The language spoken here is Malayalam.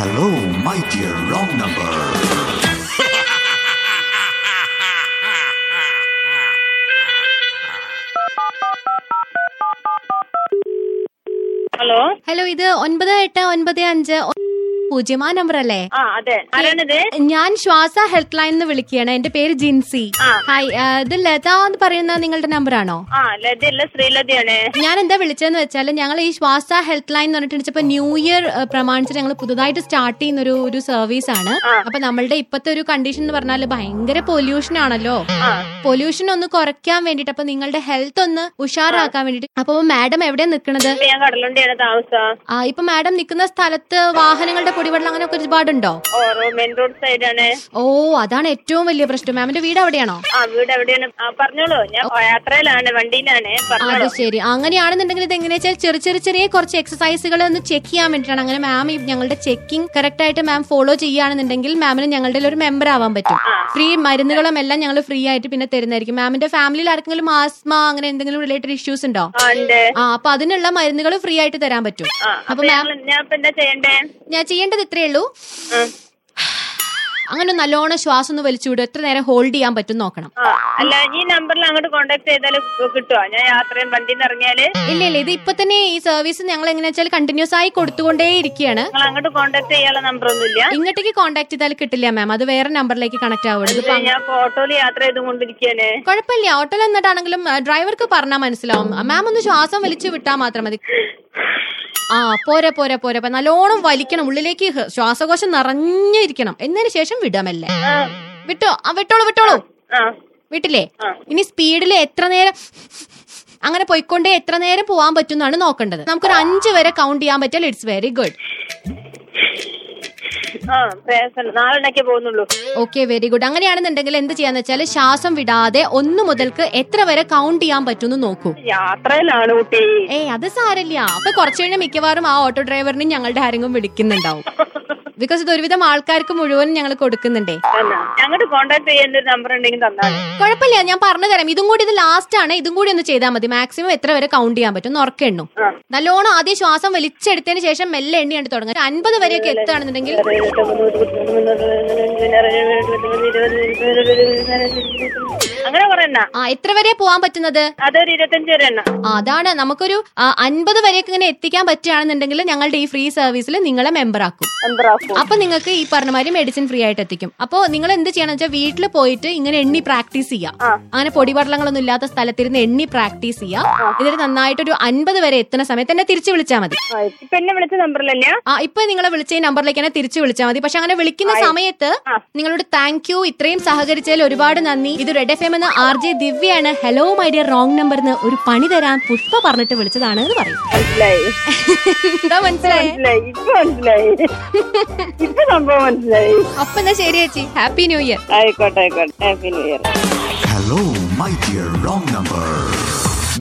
Hello, my dear wrong number. Hello hello, ഇത് 9895 0 നമ്പർ അല്ലേ? അതെ. ആരാണിത്? ഞാൻ ശ്വാസ ഹെൽത്ത് ലൈൻ നിന്ന് വിളിക്കുകയാണ്. എന്റെ പേര് ജിൻസി. ഹായ്, ഇത് ലത എന്ന് പറയുന്ന നിങ്ങളുടെ നമ്പർ ആണോ? ലതയല്ല, ശ്രീലതയാണ്. ഞാൻ എന്താ വിളിച്ചതെന്ന് വെച്ചാൽ, ഞങ്ങൾ ഈ ശ്വാസ ഹെൽത്ത് ലൈൻ എന്ന് പറഞ്ഞിട്ട് ന്യൂ ഇയർ പ്രമാണിച്ചിട്ട് ഞങ്ങൾ പുതുതായിട്ട് സ്റ്റാർട്ട് ചെയ്യുന്ന ഒരു സർവീസ് ആണ്. അപ്പൊ നമ്മളുടെ ഇപ്പത്തെ ഒരു കണ്ടീഷൻ എന്ന് പറഞ്ഞാൽ ഭയങ്കര പൊല്യൂഷൻ ആണല്ലോ. പൊല്യൂഷൻ ഒന്ന് കുറയ്ക്കാൻ വേണ്ടിട്ട്, അപ്പൊ നിങ്ങളുടെ ഹെൽത്ത് ഒന്ന് ഉഷാറാക്കാൻ വേണ്ടിട്ട്. അപ്പൊ മാഡം എവിടെയാ നിൽക്കുന്നത്? ഞാൻ കടലുണ്ടിയാണ് താമസം. ഇപ്പൊ മാഡം നിൽക്കുന്ന സ്ഥലത്ത് വാഹനങ്ങളുടെ പൊടിവെള്ളം അങ്ങനെയൊക്കെ ഒരുപാടുണ്ടോ? മെയിൻ റോഡ് സൈഡാണ്. ഓ, അതാണ് ഏറ്റവും വലിയ പ്രശ്നം. മാമിന്റെ വീട് എവിടെയാണോ? വീട് എവിടെയാണ്? പറഞ്ഞോളൂ. ഞാൻ യാത്രയിലാണ്, വണ്ടിയിലാണ്. അത് ശരി. അങ്ങനെയാണെന്നുണ്ടെങ്കിൽ ഇത് എങ്ങനെയാ വെച്ചാൽ ചെറിയ കുറച്ച് എക്സസൈസുകൾ ഒന്ന് ചെക്ക് ചെയ്യാൻ വേണ്ടിയിട്ടാണ്. അങ്ങനെ മാം ഞങ്ങളുടെ ചെക്കിംഗ് കറക്റ്റ് ആയിട്ട് മാം ഫോളോ ചെയ്യുകയാണെന്നുണ്ടെങ്കിൽ മാമിന് ഞങ്ങളുടെ ഒരു മെമ്പർ ആവാൻ പറ്റും. ഫ്രീ മരുന്നുകളും എല്ലാം ഞങ്ങൾ ഫ്രീ ആയിട്ട് പിന്നെ തരുന്നതായിരിക്കും. മാമിന്റെ ഫാമിലിയിൽ ആർക്കെങ്കിലും ആസ്മ അങ്ങനെ എന്തെങ്കിലും റിലേറ്റഡ് ഇഷ്യൂസ് ഉണ്ടോ? അപ്പൊ അതിനുള്ള മരുന്നുകൾ ഫ്രീ ആയിട്ട് തരാൻ പറ്റും. അപ്പൊ മാം ഞാൻ ചെയ്യേണ്ടത് ഇത്രയേ ഉള്ളൂ. അങ്ങനെ നല്ലോണം ശ്വാസം ഒന്ന് വലിച്ചുവിടും. എത്ര നേരം ഹോൾഡ് ചെയ്യാൻ പറ്റും നോക്കണം. അല്ല, ഈ നമ്പറിൽ അങ്ങോട്ട് കോൺടാക്ട് ചെയ്താൽ കിട്ടുമോ? ഞാൻ യാത്രയും വണ്ടിയിൽ നിന്ന് ഇറങ്ങിയാല്? ഇല്ല, ഇത് ഇപ്പൊ തന്നെ ഈ സർവീസ് ഞങ്ങൾ എങ്ങനെയാ വെച്ചാൽ കണ്ടിന്യൂസ് ആയി കൊടുത്തുകൊണ്ടേ ഇരിക്കുകയാണ്. അങ്ങോട്ട് കോൺടാക്ട് ചെയ്യാനുള്ള നമ്പർ ഒന്നും ഇല്ല? ഇങ്ങോട്ടേക്ക് കോൺടാക്ട് ചെയ്താൽ കിട്ടില്ല മാം, അത് വേറെ നമ്പറിലേക്ക് കണക്ട് ആവുന്നത്. ഞാൻ ഓട്ടോയിൽ യാത്ര ചെയ്തുകൊണ്ടിരിക്കുകയാണ്. കുഴപ്പമില്ല, ഓട്ടോയിൽ എന്നിട്ടാണെങ്കിലും ഡ്രൈവർക്ക് പറഞ്ഞാൽ മനസ്സിലാവും. മാം ഒന്ന് ശ്വാസം വലിച്ചു വിട്ടാൽ മാത്രം മതി. പോരെ നല്ലോണം വലിക്കണം. ഉള്ളിലേക്ക് ശ്വാസകോശം നിറഞ്ഞിരിക്കണം. എന്നതിന് ശേഷം വിടാമല്ലേ. വിട്ടോളൂ. വിട്ടില്ലേ? ഇനി സ്പീഡിൽ എത്ര നേരം അങ്ങനെ പോയിക്കൊണ്ടേ എത്ര നേരം പോവാൻ പറ്റും എന്നാണ് നോക്കേണ്ടത്. നമുക്കൊരു 5 വരെ കൗണ്ട് ചെയ്യാൻ പറ്റിയാൽ it's very good. Okay, very good. അങ്ങനെയാണെന്നുണ്ടെങ്കിൽ എന്ത് ചെയ്യാന്ന് വെച്ചാൽ ശ്വാസം വിടാതെ 1 മുതൽക്ക് എത്ര വരെ കൗണ്ട് ചെയ്യാൻ പറ്റുമെന്ന് നോക്കൂ. യാത്രയിലാണ് കുട്ടി. അത് സാരല്ല. അപ്പൊ കുറച്ചു കഴിഞ്ഞാൽ മിക്കവാറും ആ ഓട്ടോ ഡ്രൈവറിനും ഞങ്ങളുടെ ആരെങ്കിലും വിളിക്കുന്നുണ്ടാവും. ബിക്കോസ് ഇത് ഒരുവിധം ആൾക്കാർക്ക് മുഴുവൻ ഞങ്ങൾ കൊടുക്കുന്നുണ്ടേ. ഞങ്ങൾക്ക് കോൺടാക്ട് ചെയ്യുന്ന ഒരു നമ്പർ ഉണ്ടെങ്കിൽ തന്നാൽ കുഴപ്പമില്ല, ഞാൻ പറഞ്ഞു തരാം. ഇതും കൂടി ഇത് ലാസ്റ്റ് ആണ്. ഇതും കൂടി ഒന്ന് ചെയ്താൽ മതി. മാക്സിമം എത്ര വരെ കൗണ്ട് ചെയ്യാൻ പറ്റും ഉറക്കെ എണ്ണു. നല്ലോണം ആദ്യം ശ്വാസം വലിച്ചെടുത്തതിന് ശേഷം മെല്ലെ എണ്ണി കണ്ടു തുടങ്ങും. 50 വരെയൊക്കെ എത്തുകയാണെന്നുണ്ടെങ്കിൽ അങ്ങനെ പറയണ്ട. എത്ര വരെ പോവാൻ പറ്റുന്നത്? അതൊരു 25 വരെ. അതാണ് നമുക്കൊരു 50 വരെയൊക്കെ ഇങ്ങനെ എത്തിക്കാൻ പറ്റുകയാണെന്നുണ്ടെങ്കിൽ ഞങ്ങളുടെ ഈ ഫ്രീ സർവീസിൽ നിങ്ങളെ മെമ്പർ ആക്കും. അപ്പൊ നിങ്ങൾക്ക് ഈ പറഞ്ഞ മാതിരി മെഡിസിൻ ഫ്രീ ആയിട്ട് എത്തിക്കും. അപ്പൊ നിങ്ങൾ എന്ത് ചെയ്യണം വെച്ചാൽ വീട്ടിൽ പോയിട്ട് ഇങ്ങനെ എണ്ണി പ്രാക്ടീസ് ചെയ്യാം. അങ്ങനെ പൊടിപടലങ്ങളൊന്നും ഇല്ലാത്ത സ്ഥലത്തിരുന്ന് എണ്ണി പ്രാക്ടീസ് ചെയ്യാം. ഇതിൽ നന്നായിട്ടൊരു 50 വരെ എത്തുന്ന സമയത്ത് എന്നെ തിരിച്ചു വിളിച്ചാൽ മതി. ഇപ്പൊ നിങ്ങളെ വിളിച്ച ഈ നമ്പറിലേക്ക് തന്നെ തിരിച്ചു വിളിച്ചാൽ മതി. പക്ഷെ അങ്ങനെ വിളിക്കുന്ന സമയത്ത് നിങ്ങളോട് താങ്ക് യു, ഇത്രയും സഹകരിച്ചതിൽ ഒരുപാട് നന്ദി. ഇത് റെഡ് FM എന്ന RJ ദിവ്യയാണ്. Hello my dear wrong number എന്ന് ഒരു പണി തരാൻ പുഷ്പ പറഞ്ഞിട്ട് വിളിച്ചതാണ് എന്ന് പറയും. എന്താ മനസ്സിലായി? അപ്പൊ എന്നാ ശരി ചേച്ചി, ഹാപ്പി ന്യൂ ഇയർ. ആയിക്കോട്ടെ, happy new year. Hello, my dear wrong number.